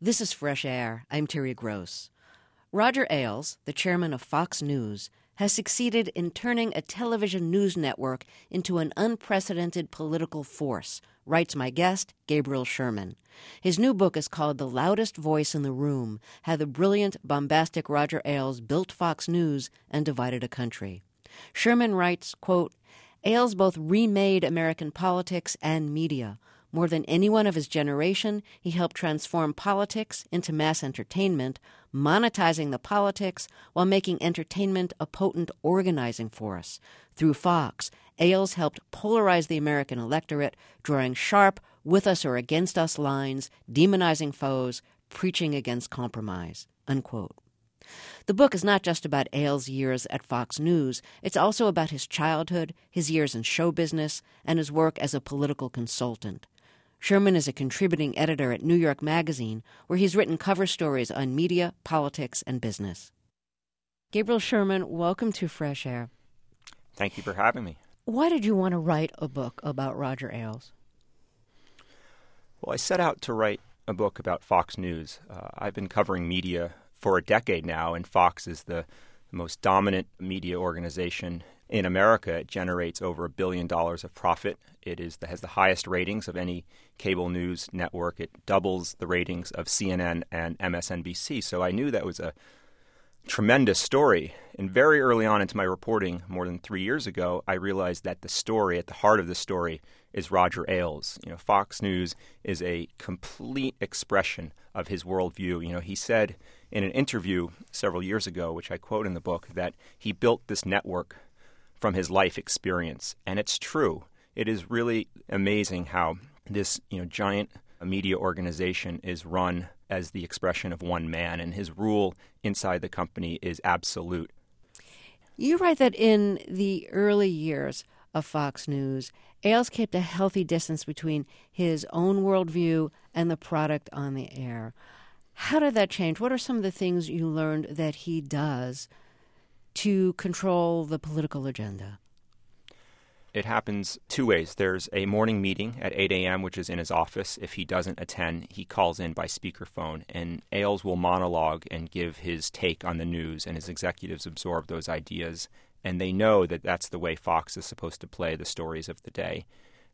This is Fresh Air. I'm Terry Gross. Roger Ailes, the chairman of Fox News, has succeeded in turning a television news network into an unprecedented political force, writes my guest, Gabriel Sherman. His new book is called The Loudest Voice in the Room: How the Brilliant, Bombastic Roger Ailes Built Fox News and Divided a Country. Sherman writes, quote, Ailes both remade American politics and media. More than anyone of his generation, he helped transform politics into mass entertainment, monetizing the politics while making entertainment a potent organizing force. Through Fox, Ailes helped polarize the American electorate, drawing sharp with us or against us lines, demonizing foes, preaching against compromise. Unquote. The book is not just about Ailes' years at Fox News. It's also about his childhood, his years in show business, and his work as a political consultant. Sherman is a contributing editor at New York Magazine, where he's written cover stories on media, politics, and business. Gabriel Sherman, welcome to Fresh Air. Thank you for having me. Why did you want to write a book about Roger Ailes? Well, I set out to write a book about Fox News. I've been covering media for a decade now, and Fox is the most dominant media organization in America. It generates over $1 billion of profit. It has the highest ratings of any cable news network. It doubles the ratings of CNN and MSNBC. So I knew that was a tremendous story. And very early on into my reporting, more than 3 years ago, I realized that the story, at the heart of the story, is Roger Ailes. Fox News is a complete expression of his worldview. He said in an interview several years ago, which I quote in the book, that he built this network from his life experience. And it's true. It is really amazing how this giant media organization is run as the expression of one man, and his rule inside the company is absolute. You write that in the early years of Fox News, Ailes kept a healthy distance between his own worldview and the product on the air. How did that change? What are some of the things you learned that he does to control the political agenda? It happens two ways. There's a morning meeting at 8 a.m., which is in his office. If he doesn't attend, he calls in by speakerphone, and Ailes will monologue and give his take on the news, and his executives absorb those ideas, and they know that that's the way Fox is supposed to play the stories of the day.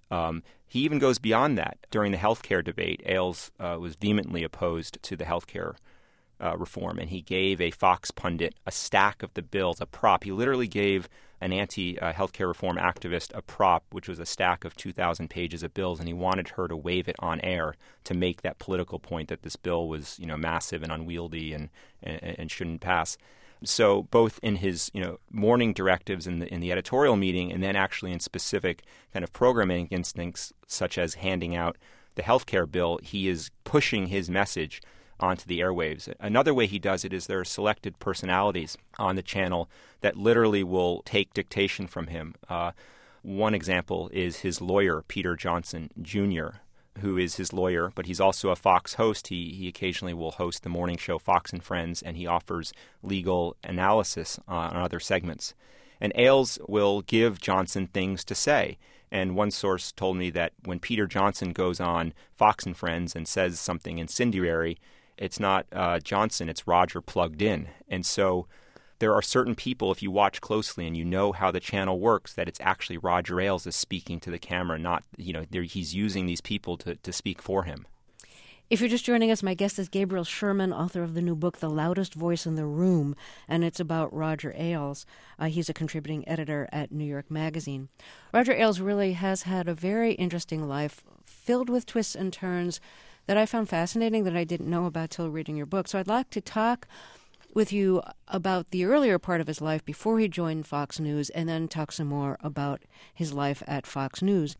He even goes beyond that. During the healthcare debate, Ailes was vehemently opposed to the healthcare reform, and he gave a Fox pundit a stack of the bills, a prop. He literally gave an anti-healthcare reform activist a prop, which was a stack of 2,000 pages of bills, and he wanted her to wave it on air to make that political point that this bill was, massive and unwieldy and shouldn't pass. So both in his, morning directives in the editorial meeting, and then actually in specific kind of programming instincts, such as handing out the healthcare bill, he is pushing his message onto the airwaves. Another way he does it is there are selected personalities on the channel that literally will take dictation from him. One example is his lawyer, Peter Johnson Jr., who is his lawyer, but he's also a Fox host. He occasionally will host the morning show Fox and Friends, and he offers legal analysis on other segments. And Ailes will give Johnson things to say. And one source told me that when Peter Johnson goes on Fox and Friends and says something incendiary, it's not Johnson, it's Roger plugged in. And so there are certain people, if you watch closely and you know how the channel works, that it's actually Roger Ailes is speaking to the camera, not, he's using these people to speak for him. If you're just joining us, my guest is Gabriel Sherman, author of the new book, The Loudest Voice in the Room, and it's about Roger Ailes. He's a contributing editor at New York Magazine. Roger Ailes really has had a very interesting life, filled with twists and turns that I found fascinating that I didn't know about till reading your book. So I'd like to talk with you about the earlier part of his life before he joined Fox News, and then talk some more about his life at Fox News.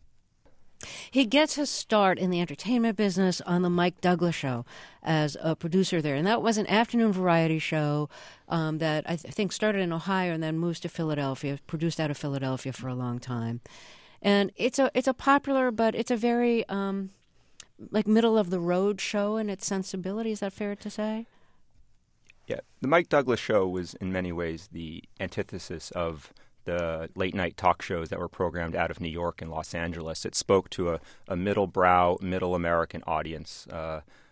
He gets his start in the entertainment business on the Mike Douglas Show as a producer there. And that was an afternoon variety show that I think started in Ohio and then moves to Philadelphia, produced out of Philadelphia for a long time. And it's a popular, but it's a very middle-of-the-road show in its sensibility. Is that fair to say? Yeah. The Mike Douglas Show was in many ways the antithesis of the late-night talk shows that were programmed out of New York and Los Angeles. It spoke to a middle-brow, middle-American audience.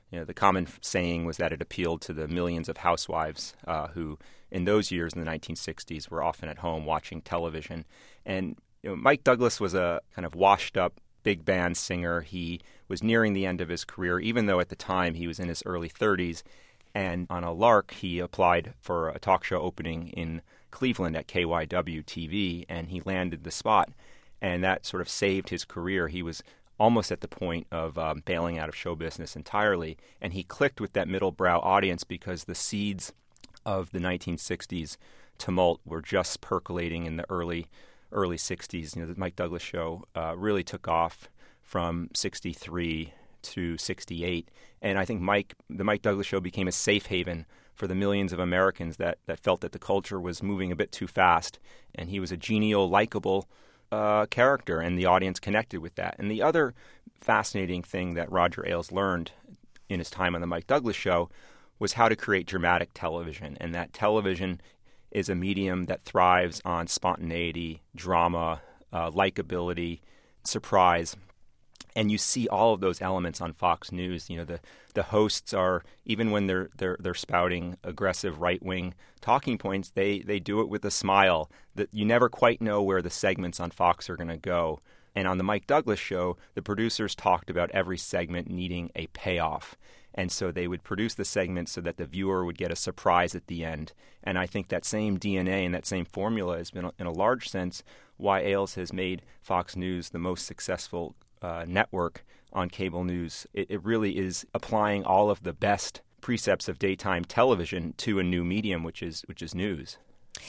The common saying was that it appealed to the millions of housewives who, in those years in the 1960s, were often at home watching television. And Mike Douglas was a kind of washed-up big band singer. He was nearing the end of his career, even though at the time he was in his early 30s. And on a lark, he applied for a talk show opening in Cleveland at KYW TV, and he landed the spot. And that sort of saved his career. He was almost at the point of bailing out of show business entirely. And he clicked with that middle-brow audience because the seeds of the 1960s tumult were just percolating in the early 60s. The Mike Douglas show really took off from 63 to 68. And I think the Mike Douglas show became a safe haven for the millions of Americans that felt that the culture was moving a bit too fast. And he was a genial, likable character, and the audience connected with that. And the other fascinating thing that Roger Ailes learned in his time on the Mike Douglas show was how to create dramatic television, and that television is a medium that thrives on spontaneity, drama, likability, surprise. And you see all of those elements on Fox News. The hosts are, even when they're spouting aggressive right-wing talking points, they do it with a smile. That you never quite know where the segments on Fox are going to go. And on the Mike Douglas show, the producers talked about every segment needing a payoff. And so they would produce the segment so that the viewer would get a surprise at the end. And I think that same DNA and that same formula has been, in a large sense, why Ailes has made Fox News the most successful network on cable news. It really is applying all of the best precepts of daytime television to a new medium, which is news.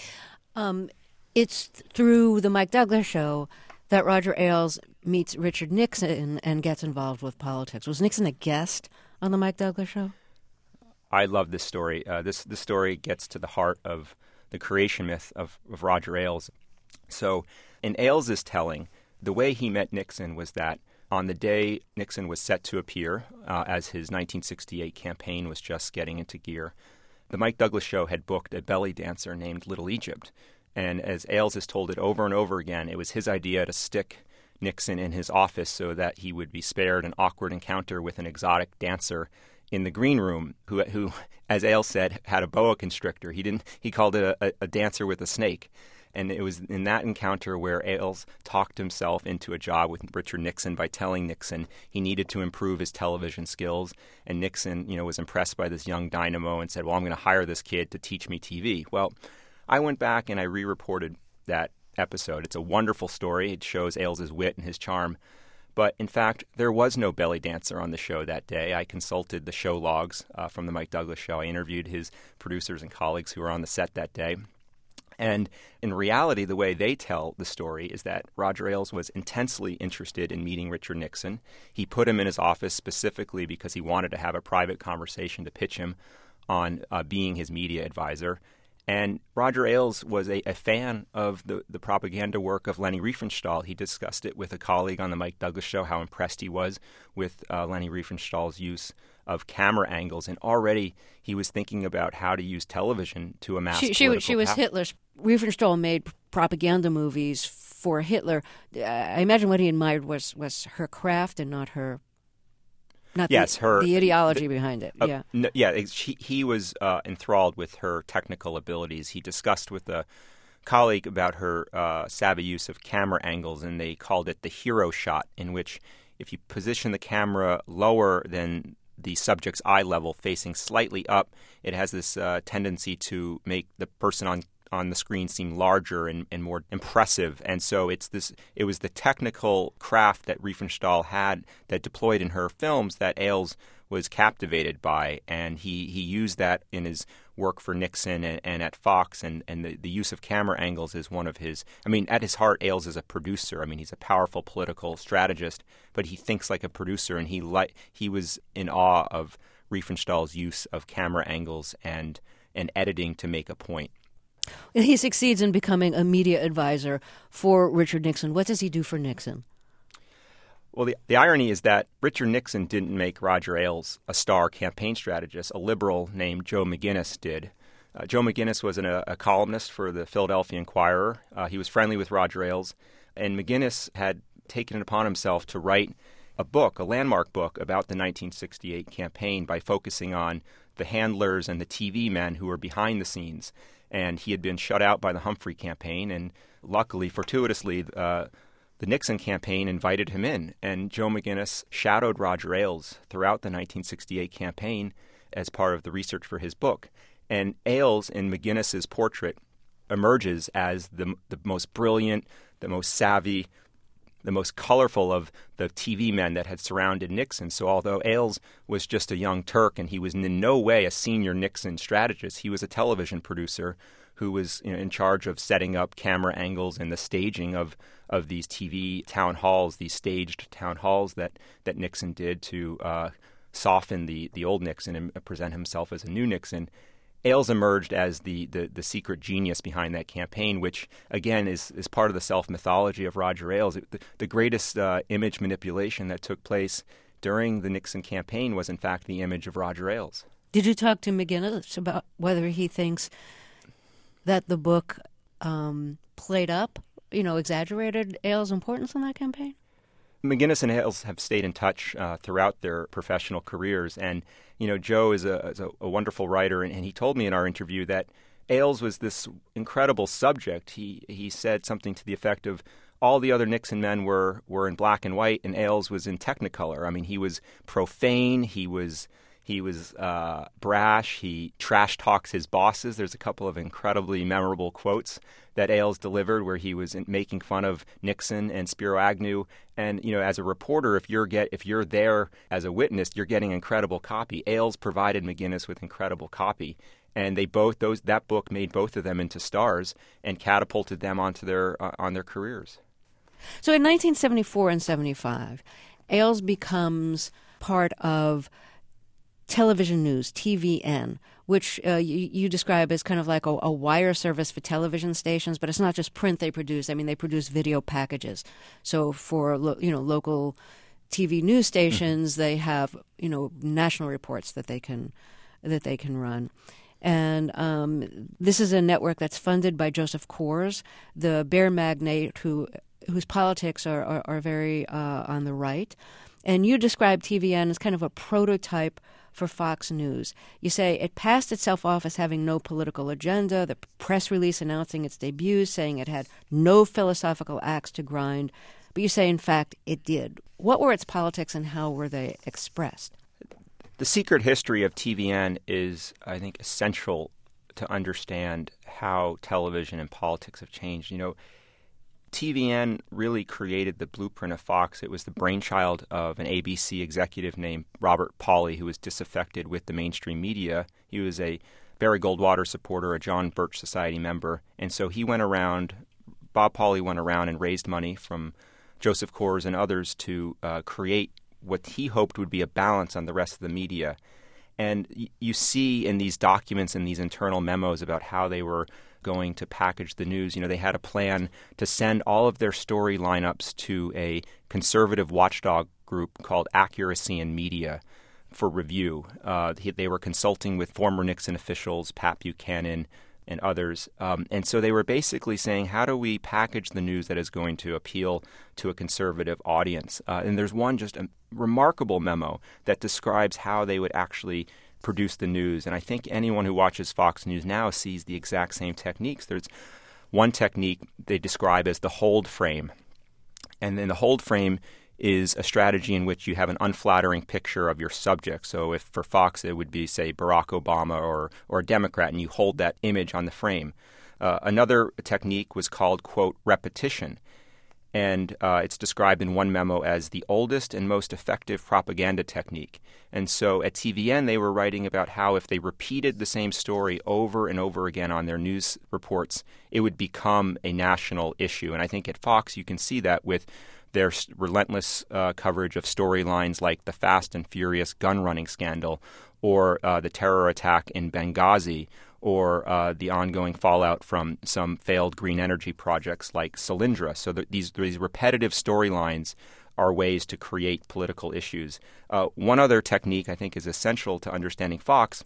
It's through the Mike Douglas show that Roger Ailes meets Richard Nixon and gets involved with politics. Was Nixon a guest on the Mike Douglas show? I love this story. This story gets to the heart of the creation myth of Roger Ailes. So in Ailes' telling, the way he met Nixon was that on the day Nixon was set to appear, as his 1968 campaign was just getting into gear, the Mike Douglas show had booked a belly dancer named Little Egypt. And as Ailes has told it over and over again, it was his idea to stick Nixon in his office so that he would be spared an awkward encounter with an exotic dancer in the green room who, as Ailes said, had a boa constrictor. He called it a dancer with a snake. And it was in that encounter where Ailes talked himself into a job with Richard Nixon by telling Nixon he needed to improve his television skills. And Nixon, was impressed by this young dynamo and said, well, I'm going to hire this kid to teach me TV. Well, I went back and I re-reported that episode. It's a wonderful story. It shows Ailes' wit and his charm. But in fact, there was no belly dancer on the show that day. I consulted the show logs from the Mike Douglas show. I interviewed his producers and colleagues who were on the set that day. And in reality, the way they tell the story is that Roger Ailes was intensely interested in meeting Richard Nixon. He put him in his office specifically because he wanted to have a private conversation to pitch him on being his media advisor. And Roger Ailes was a fan of the propaganda work of Leni Riefenstahl. He discussed it with a colleague on the Mike Douglas show, how impressed he was with Leni Riefenstahl's use of camera angles. And already he was thinking about how to use television to amass political She was power. Hitler's. Riefenstahl made propaganda movies for Hitler. I imagine what he admired was her craft and not her... the ideology behind it. He was enthralled with her technical abilities. He discussed with a colleague about her savvy use of camera angles, and they called it the hero shot, in which if you position the camera lower than the subject's eye level, facing slightly up, it has this tendency to make the person on the screen seem larger and more impressive. And so it was the technical craft that Riefenstahl had that deployed in her films that Ailes was captivated by. And he used that in his work for Nixon and at Fox. And the use of camera angles is one of his... at his heart, Ailes is a producer. He's a powerful political strategist, but he thinks like a producer. And he was in awe of Riefenstahl's use of camera angles and editing to make a point. He succeeds in becoming a media advisor for Richard Nixon. What does he do for Nixon? Well, the irony is that Richard Nixon didn't make Roger Ailes a star campaign strategist. A liberal named Joe McGinnis did. Joe McGinnis was a columnist for the Philadelphia Inquirer. He was friendly with Roger Ailes, and McGinnis had taken it upon himself to write a book, a landmark book about the 1968 campaign by focusing on the handlers and the TV men who were behind the scenes. And he had been shut out by the Humphrey campaign, and luckily, fortuitously, the Nixon campaign invited him in. And Joe McGinnis shadowed Roger Ailes throughout the 1968 campaign as part of the research for his book. And Ailes, in McGinnis's portrait, emerges as the most brilliant, the most savvy, the most colorful of the TV men that had surrounded Nixon. So although Ailes was just a young Turk and he was in no way a senior Nixon strategist, he was a television producer who was in charge of setting up camera angles and the staging of these TV town halls, these staged town halls that Nixon did to soften the old Nixon and present himself as a new Nixon. Ailes emerged as the secret genius behind that campaign, which, again, is part of the self-mythology of Roger Ailes. The greatest image manipulation that took place during the Nixon campaign was, in fact, the image of Roger Ailes. Did you talk to McGinnis about whether he thinks that the book played up, exaggerated Ailes' importance in that campaign? McGinnis and Ailes have stayed in touch throughout their professional careers. And, Joe is a wonderful writer, and he told me in our interview that Ailes was this incredible subject. He said something to the effect of all the other Nixon men were in black and white, and Ailes was in Technicolor. I mean, he was profane. He was brash. He trash talks his bosses. There's a couple of incredibly memorable quotes that Ailes delivered where he was making fun of Nixon and Spiro Agnew. And as a reporter, if you're there as a witness, you're getting incredible copy. Ailes provided McGinnis with incredible copy, and that book made both of them into stars and catapulted them onto on their careers. So in 1974 and 75, Ailes becomes part of Television News, TVN, which you describe as kind of like a wire service for television stations, but it's not just print they produce. I mean, they produce video packages. So for local TV news stations, they have national reports that they can run. And this is a network that's funded by Joseph Coors, the bear magnate whose politics are very on the right. And you describe TVN as kind of a prototype for Fox News. You say it passed itself off as having no political agenda, the press release announcing its debut saying it had no philosophical axe to grind, but you say, in fact, it did. What were its politics and how were they expressed? The secret history of TVN is, I think, essential to understand how television and politics have changed. TVN really created the blueprint of Fox. It was the brainchild of an ABC executive named Robert Pauley, who was disaffected with the mainstream media. He was a Barry Goldwater supporter, a John Birch Society member, and so Bob Pauley went around and raised money from Joseph Coors and others to create what he hoped would be a balance on the rest of the media. And you see in these documents and these internal memos about how they were going to package the news. They had a plan to send all of their story lineups to a conservative watchdog group called Accuracy in Media for review. They were consulting with former Nixon officials, Pat Buchanan, and others. And so they were basically saying, how do we package the news that is going to appeal to a conservative audience? And there's one just a remarkable memo that describes how they would actually produce the news. And I think anyone who watches Fox News now sees the exact same techniques. There's one technique they describe as the hold frame. And then the hold frame is a strategy in which you have an unflattering picture of your subject. So if for Fox it would be, say, Barack Obama or a Democrat, and you hold that image on the frame. Another technique was called, quote, repetition. And it's described in one memo as the oldest and most effective propaganda technique. And so at TVN, they were writing about how if they repeated the same story over and over again on their news reports, it would become a national issue. And I think at Fox, you can see that with their relentless coverage of storylines like the Fast and Furious gun running scandal or the terror attack in Benghazi or the ongoing fallout from some failed green energy projects like Solyndra. So these repetitive storylines are ways to create political issues. One other technique I think is essential to understanding Fox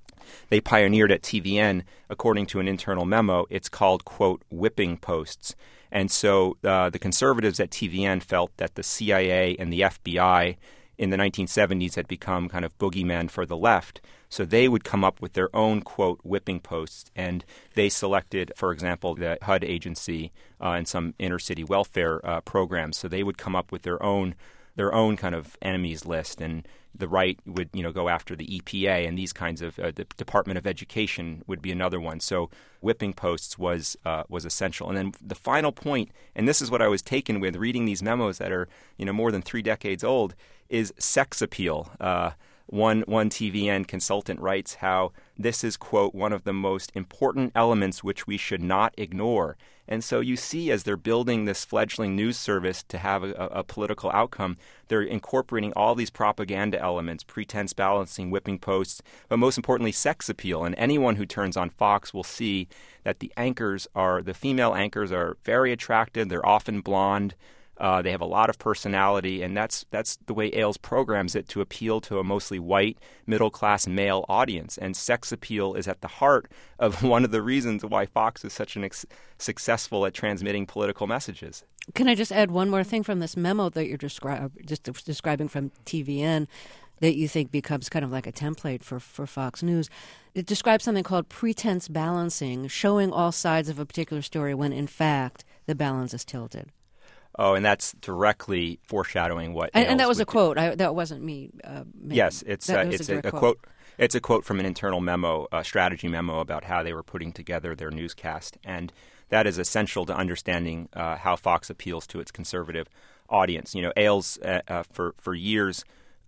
they pioneered at TVN, according to an internal memo, it's called, quote, whipping posts. And so the conservatives at TVN felt that the CIA and the FBI in the 1970s had become kind of boogeymen for the left. So they would come up with their own, quote, whipping posts. And they selected, for example, the HUD agency and some inner city welfare programs. So they would come up with their own kind of enemies list, and the right would go after the EPA and these kinds of the Department of Education would be another one. So whipping posts was essential. And then the final point, and this is what I was taken with reading these memos that are more than 3 decades old, is sex appeal. One TVN consultant writes how this is, quote, one of the most important elements which we should not ignore. And so you see, as they're building this fledgling news service to have a political outcome, they're incorporating all these propaganda elements, pretense balancing, whipping posts, but most importantly, sex appeal. And anyone who turns on Fox will see that the female anchors are very attractive. They're often blonde. They have a lot of personality, and that's the way Ailes programs it to appeal to a mostly white, middle-class male audience. And sex appeal is at the heart of one of the reasons why Fox is such an successful at transmitting political messages. Can I just add one more thing from this memo that you're describing from TVN that you think becomes kind of like a template for Fox News? It describes something called pretense balancing, showing all sides of a particular story when, in fact, the balance is tilted. Oh, and that's directly foreshadowing what. And that was a quote. That wasn't me. Yes, it's a quote. It's a quote from an internal memo, a strategy memo about how they were putting together their newscast, and that is essential to understanding how Fox appeals to its conservative audience. Ailes for years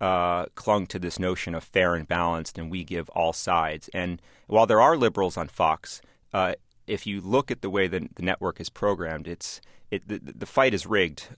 clung to this notion of fair and balanced, and we give all sides. And while there are liberals on Fox, if you look at the way the network is programmed, the fight is rigged.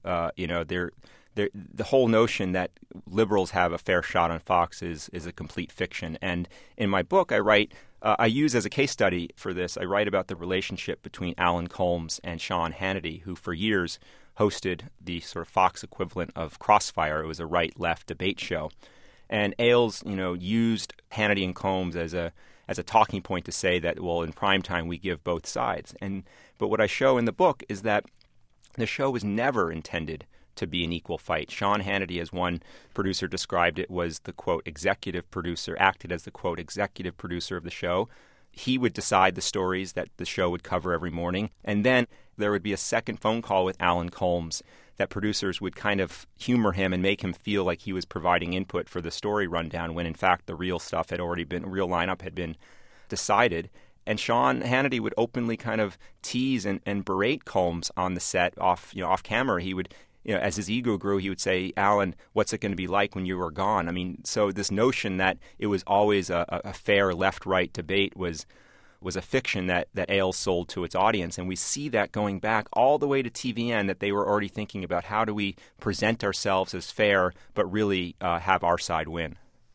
The whole notion that liberals have a fair shot on Fox is a complete fiction. And in my book, I use as a case study for this, I write about the relationship between Alan Colmes and Sean Hannity, who for years hosted the sort of Fox equivalent of Crossfire. It was a right-left debate show. And Ailes, used Hannity and Colmes as a talking point to say that, well, in prime time we give both sides. But what I show in the book is that the show was never intended to be an equal fight. Sean Hannity, as one producer described it, was the, quote, executive producer, acted as the, quote, executive producer of the show. He would decide the stories that the show would cover every morning. And then there would be a second phone call with Alan Colmes that producers would kind of humor him and make him feel like he was providing input for the story rundown when, in fact, the real stuff had already been, real lineup had been decided. And Sean Hannity would openly kind of tease and berate Colmes on the set off camera. He would, as his ego grew, he would say, Alan, what's it going to be like when you were gone? I mean, so this notion that it was always a fair left-right debate was a fiction that Ailes sold to its audience. And we see that going back all the way to TVN, that they were already thinking about how do we present ourselves as fair but really have our side win.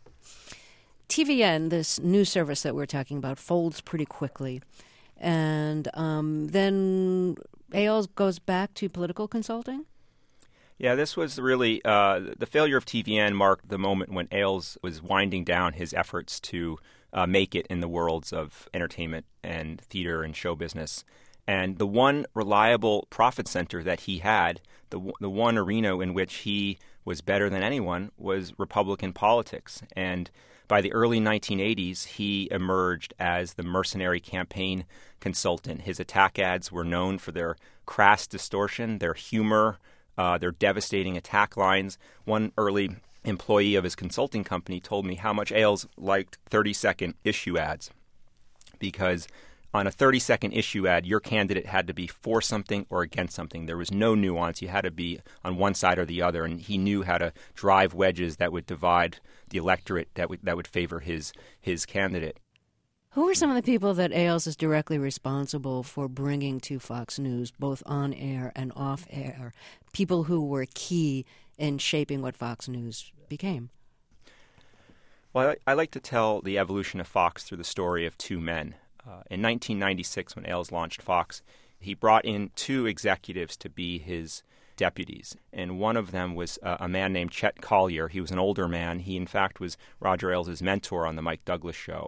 TVN, this news service that we're talking about, folds pretty quickly. And then Ailes goes back to political consulting? Yeah, this was really the failure of TVN marked the moment when Ailes was winding down his efforts to make it in the worlds of entertainment and theater and show business. And the one reliable profit center that he had, the one arena in which he was better than anyone, was Republican politics. And by the early 1980s, he emerged as the mercenary campaign consultant. His attack ads were known for their crass distortion, their humor, their devastating attack lines. One early employee of his consulting company told me how much Ailes liked 30-second issue ads, because on a 30-second issue ad, your candidate had to be for something or against something. There was no nuance. You had to be on one side or the other, and he knew how to drive wedges that would divide the electorate that would favor his candidate. Who are some of the people that Ailes is directly responsible for bringing to Fox News, both on air and off air, people who were key in shaping what Fox News became? Well, I like to tell the evolution of Fox through the story of two men. In 1996, when Ailes launched Fox, he brought in two executives to be his deputies. And one of them was a man named Chet Collier. He was an older man. He, in fact, was Roger Ailes' mentor on the Mike Douglas show.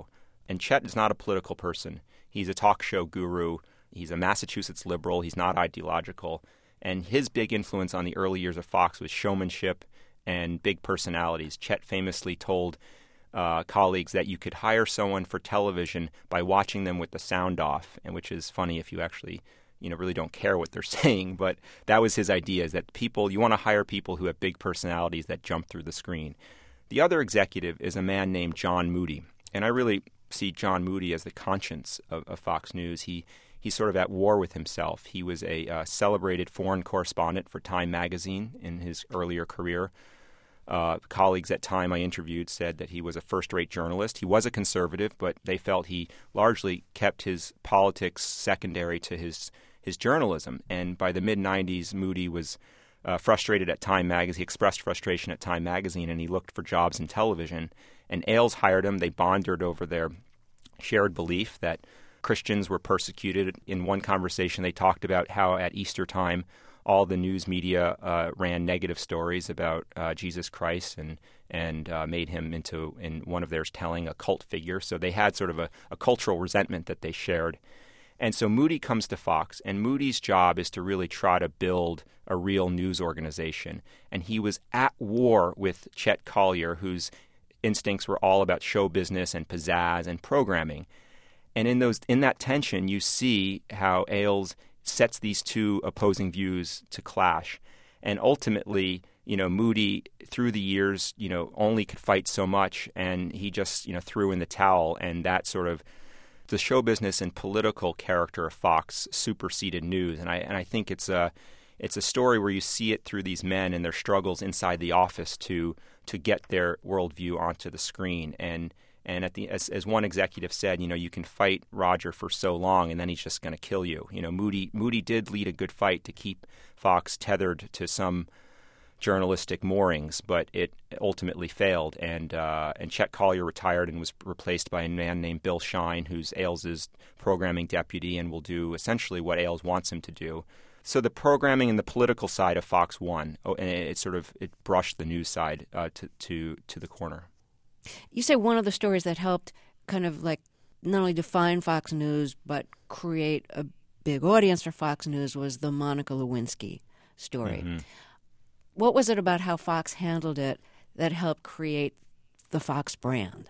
And Chet is not a political person. He's a talk show guru. He's a Massachusetts liberal. He's not ideological. And his big influence on the early years of Fox was showmanship and big personalities. Chet famously told colleagues that you could hire someone for television by watching them with the sound off, and which is funny if you actually really don't care what they're saying. But that was his idea, is that you want to hire people who have big personalities that jump through the screen. The other executive is a man named John Moody. And I really see John Moody as the conscience of Fox News. He's sort of at war with himself. He was a celebrated foreign correspondent for Time magazine in his earlier career. Colleagues at Time I interviewed said that he was a first-rate journalist. He was a conservative, but they felt he largely kept his politics secondary to his journalism. And by the mid-'90s, Moody was frustrated at Time magazine. He expressed frustration at Time magazine, and he looked for jobs in television. And Ailes hired him. They bonded over their shared belief that Christians were persecuted. In one conversation, they talked about how at Easter time, all the news media ran negative stories about Jesus Christ and made him into, in one of theirs telling, a cult figure. So they had sort of a cultural resentment that they shared. And so Moody comes to Fox, and Moody's job is to really try to build a real news organization. And he was at war with Chet Collier, whose instincts were all about show business and pizzazz and programming. And in that tension, you see how Ailes sets these two opposing views to clash. And ultimately, Moody, through the years, only could fight so much, and he just, threw in the towel, and that sort of the show business and political character of Fox superseded news. And I think it's a story where you see it through these men and their struggles inside the office to get their worldview onto the screen. And as one executive said, you can fight Roger for so long, and then he's just going to kill you. Moody did lead a good fight to keep Fox tethered to some journalistic moorings, but it ultimately failed. And Chet Collier retired and was replaced by a man named Bill Shine, who's Ailes' programming deputy and will do essentially what Ailes wants him to do. So the programming and the political side of Fox won, and it brushed the news side to the corner. You say one of the stories that helped kind of like not only define Fox News but create a big audience for Fox News was the Monica Lewinsky story. Mm-hmm. What was it about how Fox handled it that helped create the Fox brand?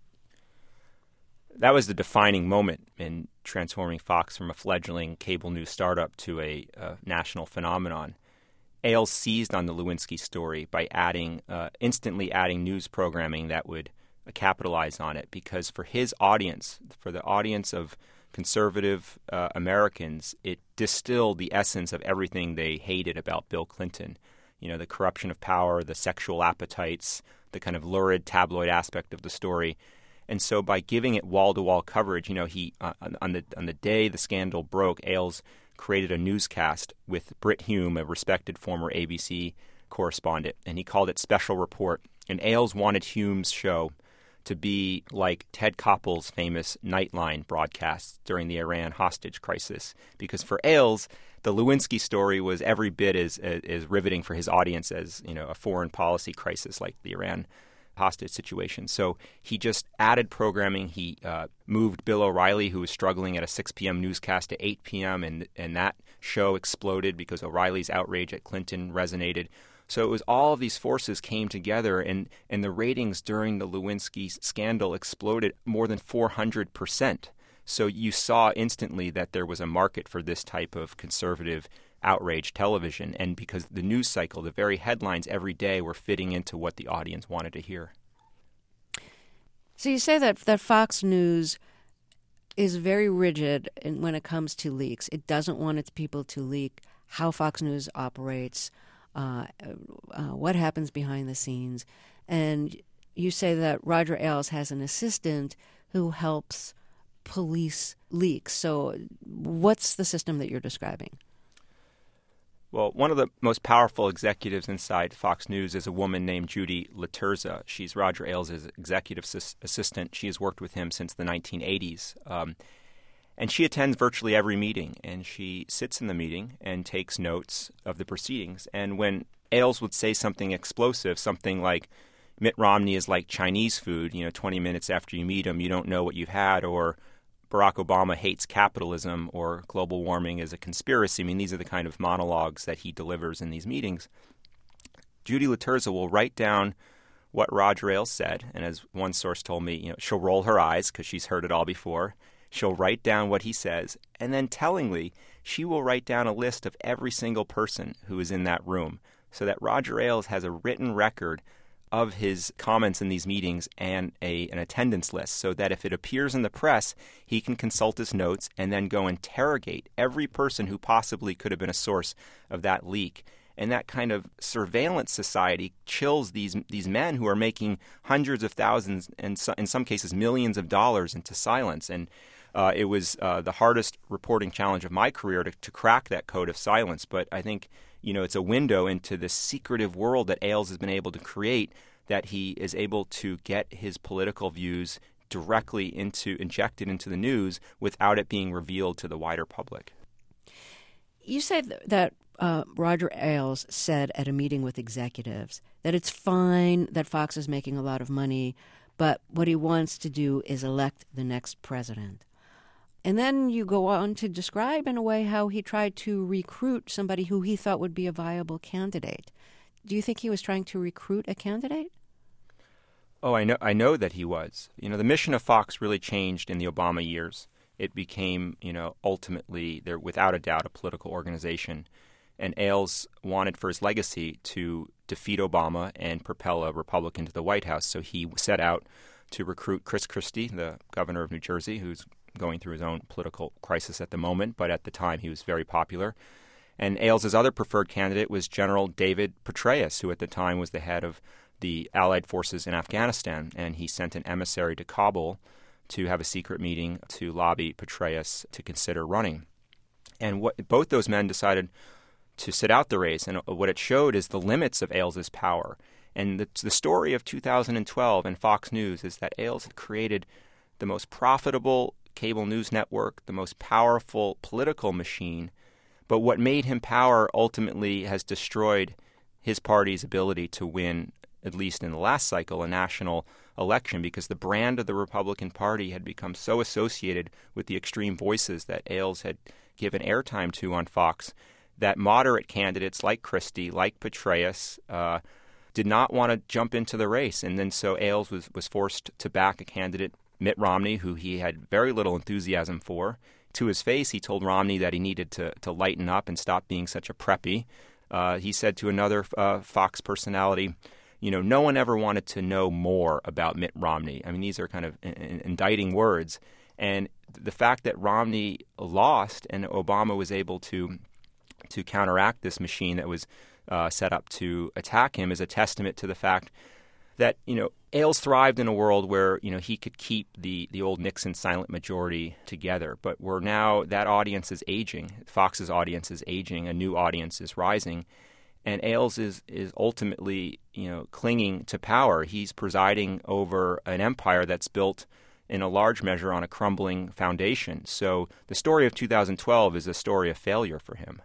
That was the defining moment in transforming Fox from a fledgling cable news startup to a national phenomenon. Ailes seized on the Lewinsky story by instantly adding news programming that would capitalize on it, because for his audience, for the audience of conservative Americans, it distilled the essence of everything they hated about Bill Clinton. The corruption of power, the sexual appetites, the kind of lurid tabloid aspect of the story. And so by giving it wall-to-wall coverage, he on the day the scandal broke, Ailes created a newscast with Brit Hume, a respected former ABC correspondent, and he called it Special Report. And Ailes wanted Hume's show to be like Ted Koppel's famous Nightline broadcasts during the Iran hostage crisis, because for Ailes, the Lewinsky story was every bit as riveting for his audience as a foreign policy crisis like the Iran hostage situation. So he just added programming. He moved Bill O'Reilly, who was struggling at a 6 p.m. newscast, to 8 p.m., and that show exploded because O'Reilly's outrage at Clinton resonated. So it was all of these forces came together, and the ratings during the Lewinsky scandal exploded more than 400%. So you saw instantly that there was a market for this type of conservative outrage television, and because the news cycle, the very headlines every day were fitting into what the audience wanted to hear. So you say that Fox News is very rigid when it comes to leaks. It doesn't want its people to leak how Fox News operates, what happens behind the scenes. And you say that Roger Ailes has an assistant who helps police leaks. So what's the system that you're describing? Well, one of the most powerful executives inside Fox News is a woman named Judy Laterza. She's Roger Ailes' executive assistant. She has worked with him since the 1980s. And she attends virtually every meeting, and she sits in the meeting and takes notes of the proceedings. And when Ailes would say something explosive, something like, Mitt Romney is like Chinese food. 20 minutes after you meet him, you don't know what you've had, or Barack Obama hates capitalism, or global warming is a conspiracy. I mean, these are the kind of monologues that he delivers in these meetings. Judy Laterza will write down what Roger Ailes said, and as one source told me, she'll roll her eyes because she's heard it all before. She'll write down what he says, and then tellingly, she will write down a list of every single person who is in that room, so that Roger Ailes has a written record of his comments in these meetings and an attendance list, so that if it appears in the press, he can consult his notes and then go interrogate every person who possibly could have been a source of that leak. And that kind of surveillance society chills these men who are making hundreds of thousands and in some cases millions of dollars into silence. And it was the hardest reporting challenge of my career to crack that code of silence. But I think it's a window into this secretive world that Ailes has been able to create, that he is able to get his political views directly injected into the news without it being revealed to the wider public. You say that Roger Ailes said at a meeting with executives that it's fine that Fox is making a lot of money, but what he wants to do is elect the next president. And then you go on to describe in a way how he tried to recruit somebody who he thought would be a viable candidate. Do you think he was trying to recruit a candidate? Oh, I know that he was. The mission of Fox really changed in the Obama years. It became, ultimately, without a doubt, a political organization. And Ailes wanted for his legacy to defeat Obama and propel a Republican to the White House. So he set out to recruit Chris Christie, the governor of New Jersey, who's going through his own political crisis at the moment, but at the time he was very popular. And Ailes' other preferred candidate was General David Petraeus, who at the time was the head of the Allied forces in Afghanistan. And he sent an emissary to Kabul to have a secret meeting to lobby Petraeus to consider running. And both those men decided to sit out the race, and what it showed is the limits of Ailes' power. And the story of 2012 and Fox News is that Ailes had created the most profitable cable news network, the most powerful political machine, but what made him power ultimately has destroyed his party's ability to win, at least in the last cycle, a national election, because the brand of the Republican Party had become so associated with the extreme voices that Ailes had given airtime to on Fox that moderate candidates like Christie, like Petraeus, did not want to jump into the race. And then so Ailes was forced to back a candidate, Mitt Romney, who he had very little enthusiasm for. To his face, he told Romney that he needed to lighten up and stop being such a preppy. He said to another Fox personality, no one ever wanted to know more about Mitt Romney. I mean, these are kind of indicting words. And the fact that Romney lost and Obama was able to counteract this machine that was set up to attack him is a testament to the fact that, Ailes thrived in a world where, he could keep the old Nixon silent majority together. But that audience is aging. Fox's audience is aging. A new audience is rising. And Ailes is ultimately, clinging to power. He's presiding over an empire that's built in a large measure on a crumbling foundation. So the story of 2012 is a story of failure for him.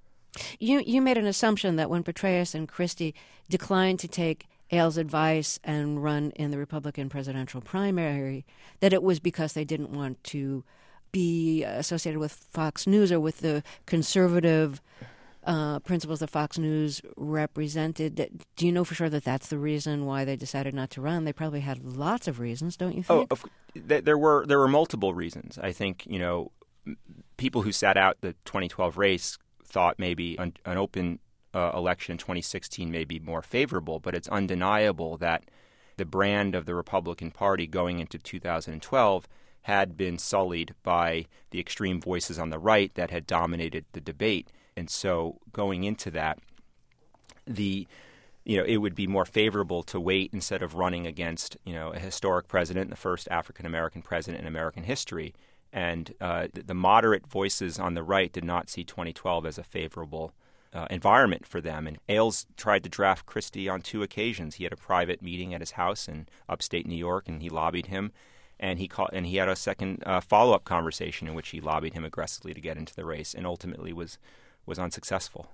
You made an assumption that when Petraeus and Christie declined to take Ailes' advice and run in the Republican presidential primary, that it was because they didn't want to be associated with Fox News or with the conservative principles that Fox News represented. Do you know for sure that that's the reason why they decided not to run? They probably had lots of reasons, don't you think? There were multiple reasons. I think, people who sat out the 2012 race thought maybe an open election in 2016 may be more favorable, but it's undeniable that the brand of the Republican Party going into 2012 had been sullied by the extreme voices on the right that had dominated the debate. And so going into that, it would be more favorable to wait instead of running against, a historic president, the first African-American president in American history. And the moderate voices on the right did not see 2012 as a favorable environment for them. And Ailes tried to draft Christie on 2 occasions. He had a private meeting at his house in upstate New York, and he lobbied him. And he had a second follow-up conversation in which he lobbied him aggressively to get into the race, and ultimately was unsuccessful.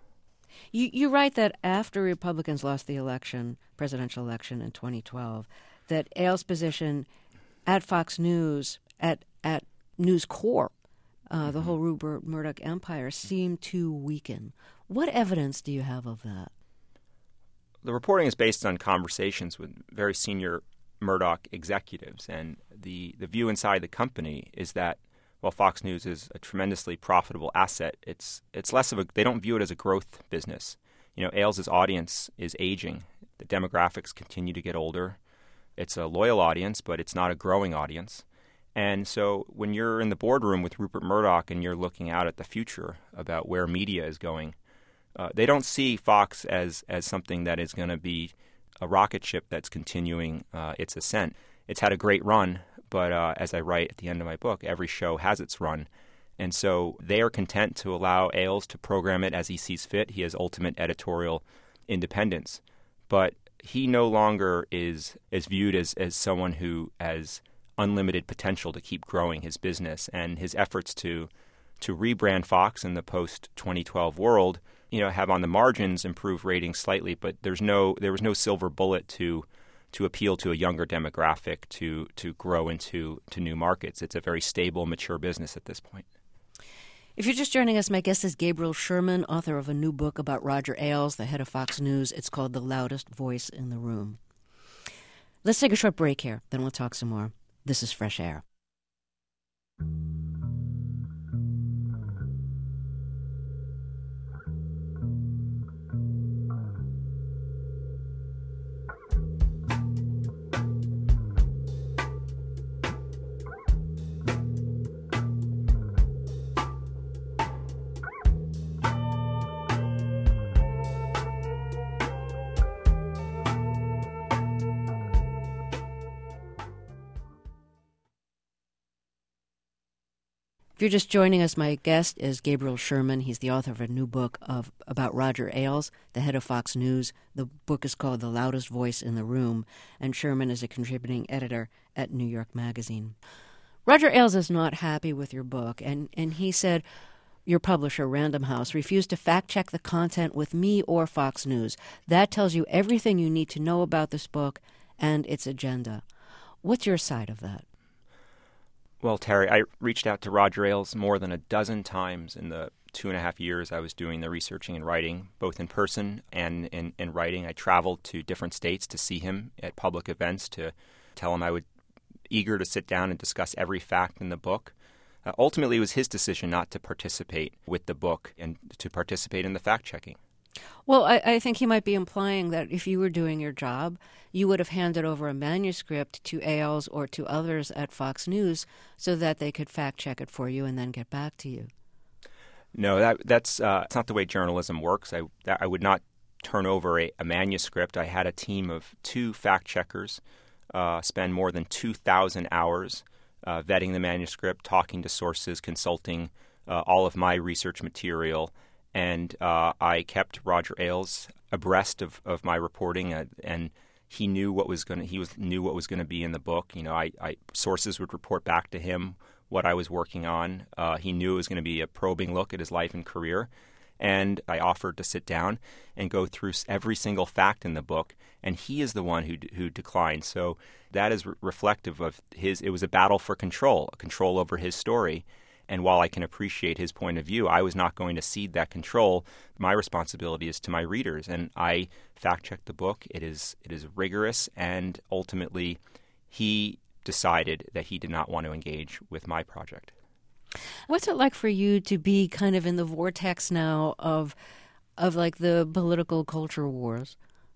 You write that after Republicans lost the presidential election in 2012, that Ailes' position at Fox News, at News Corp, the whole Rupert Murdoch empire, seemed to weaken. What evidence do you have of that? The reporting is based on conversations with very senior Murdoch executives, and the view inside the company is that while Fox News is a tremendously profitable asset, it's less of they don't view it as a growth business. Ailes' audience is aging. The demographics continue to get older. It's a loyal audience, but it's not a growing audience. And so when you're in the boardroom with Rupert Murdoch and you're looking out at the future about where media is going, they don't see Fox as something that is going to be a rocket ship that's continuing its ascent. It's had a great run, but as I write at the end of my book, every show has its run. And so they are content to allow Ailes to program it as he sees fit. He has ultimate editorial independence. But he no longer is viewed as someone who has unlimited potential to keep growing his business. And his efforts to rebrand Fox in the post-2012 world have on the margins improved ratings slightly, but there was no silver bullet to appeal to a younger demographic to grow into new markets. It's a very stable, mature business at this point. If you're just joining us, my guest is Gabriel Sherman, author of a new book about Roger Ailes, the head of Fox News. It's called The Loudest Voice in the Room. Let's take a short break here, then we'll talk some more. This is Fresh Air. If you're just joining us, my guest is Gabriel Sherman. He's the author of a new book about Roger Ailes, the head of Fox News. The book is called The Loudest Voice in the Room, and Sherman is a contributing editor at New York Magazine. Roger Ailes is not happy with your book, and he said your publisher, Random House, refused to fact-check the content with me or Fox News. That tells you everything you need to know about this book and its agenda. What's your side of that? Well, Terry, I reached out to Roger Ailes more than a dozen times in the 2.5 years I was doing the researching and writing, both in person and in writing. I traveled to different states to see him at public events, to tell him I would eager to sit down and discuss every fact in the book. Ultimately, it was his decision not to participate with the book and to participate in the fact-checking. Well, I think he might be implying that if you were doing your job, you would have handed over a manuscript to Ailes or to others at Fox News so that they could fact-check it for you and then get back to you. No, that's not the way journalism works. I would not turn over a manuscript. I had a team of 2 fact-checkers spend more than 2,000 hours vetting the manuscript, talking to sources, consulting all of my research material. And I kept Roger Ailes abreast of my reporting, and he knew what was going to be in the book. Sources would report back to him what I was working on. He knew it was going to be a probing look at his life and career, and I offered to sit down and go through every single fact in the book. And he is the one who declined. So that is reflective of his. It was a battle for control over his story. And while I can appreciate his point of view, I was not going to cede that control. My responsibility is to my readers, and I fact-checked the book. It is rigorous, and ultimately, he decided that he did not want to engage with my project. What's it like for you to be kind of in the vortex now of like the political culture wars?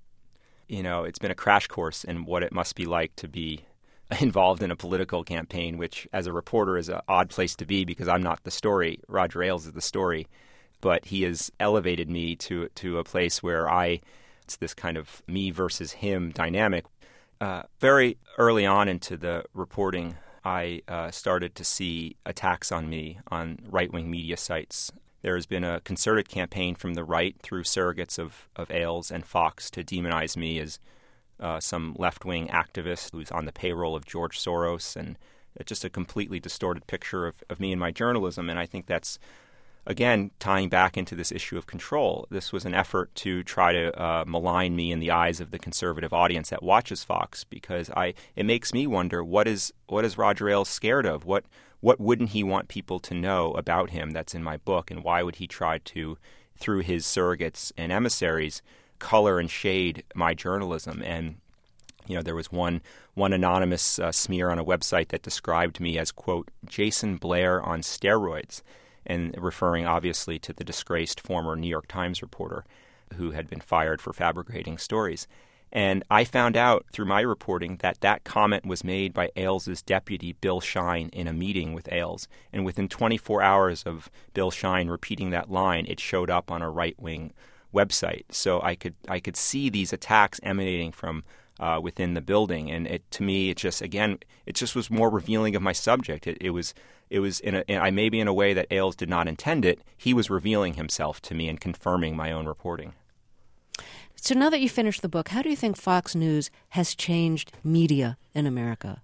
It's been a crash course in what it must be like to be involved in a political campaign, which as a reporter is an odd place to be because I'm not the story. Roger Ailes is the story. But he has elevated me to a place where it's this kind of me versus him dynamic. Very early on into the reporting, I started to see attacks on me on right-wing media sites. There has been a concerted campaign from the right through surrogates of Ailes and Fox to demonize me as some left-wing activist who's on the payroll of George Soros, and it's just a completely distorted picture of me and my journalism. And I think that's again, tying back into this issue of control. This was an effort to try to malign me in the eyes of the conservative audience that watches Fox, because it makes me wonder, what is Roger Ailes scared of? What wouldn't he want people to know about him that's in my book, and why would he try to, through his surrogates and emissaries, color and shade my journalism? And there was one anonymous smear on a website that described me as, quote, Jason Blair on steroids, and referring obviously to the disgraced former New York Times reporter who had been fired for fabricating stories. And I found out through my reporting that comment was made by Ailes' deputy, Bill Shine, in a meeting with Ailes. And within 24 hours of Bill Shine repeating that line, it showed up on a right-wing website. So I could see these attacks emanating from within the building, and it just was more revealing of my subject. It was maybe in a way that Ailes did not intend it. He was revealing himself to me and confirming my own reporting. So now that you finished the book, how do you think Fox News has changed media in America?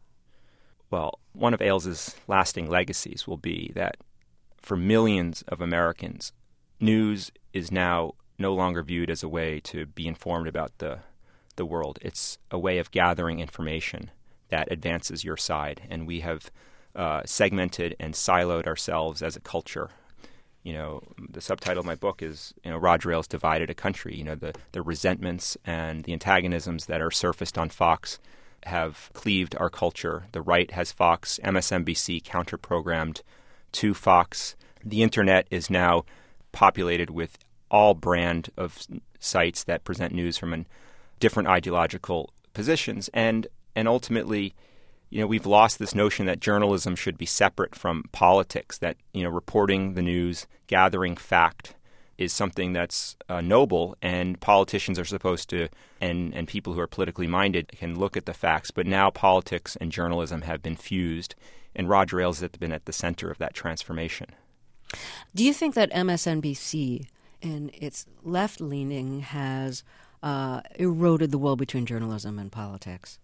Well, one of Ailes' lasting legacies will be that for millions of Americans, news is now no longer viewed as a way to be informed about the world. It's a way of gathering information that advances your side, and we have segmented and siloed ourselves as a culture. The subtitle of my book is, Roger Ailes divided a country. The resentments and the antagonisms that are surfaced on Fox have cleaved our culture. The right has Fox, MSNBC counter-programmed to Fox. The internet is now populated with all brand of sites that present news from different ideological positions, and ultimately, we've lost this notion that journalism should be separate from politics, that, reporting the news, gathering fact is something that's noble, and politicians are supposed to, and people who are politically minded can look at the facts. But now politics and journalism have been fused, and Roger Ailes has been at the center of that transformation. Do you think that MSNBC, in its left-leaning, has eroded the wall between journalism and politics?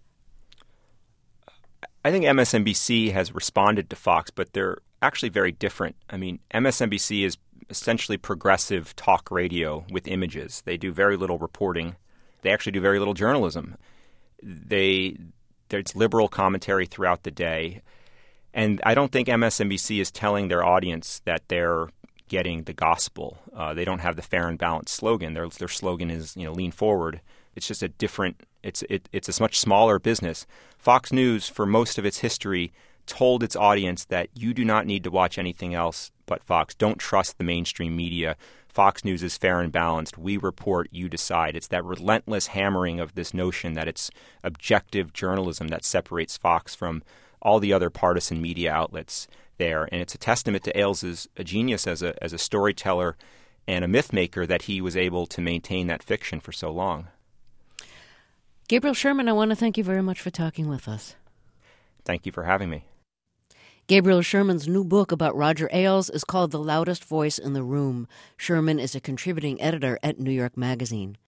I think MSNBC has responded to Fox, but they're actually very different. I mean, MSNBC is essentially progressive talk radio with images. They do very little reporting. They actually do very little journalism. There's liberal commentary throughout the day. And I don't think MSNBC is telling their audience that they're getting the gospel. They don't have the fair and balanced slogan. Their slogan is, lean forward. It's just a different. It's a much smaller business. Fox News, for most of its history, told its audience that you do not need to watch anything else but Fox. Don't trust the mainstream media. Fox News is fair and balanced. We report, you decide. It's that relentless hammering of this notion that it's objective journalism that separates Fox from all the other partisan media outlets there. And it's a testament to Ailes' genius as a storyteller and a myth maker that he was able to maintain that fiction for so long. Gabriel Sherman, I want to thank you very much for talking with us. Thank you for having me. Gabriel Sherman's new book about Roger Ailes is called The Loudest Voice in the Room. Sherman is a contributing editor at New York Magazine.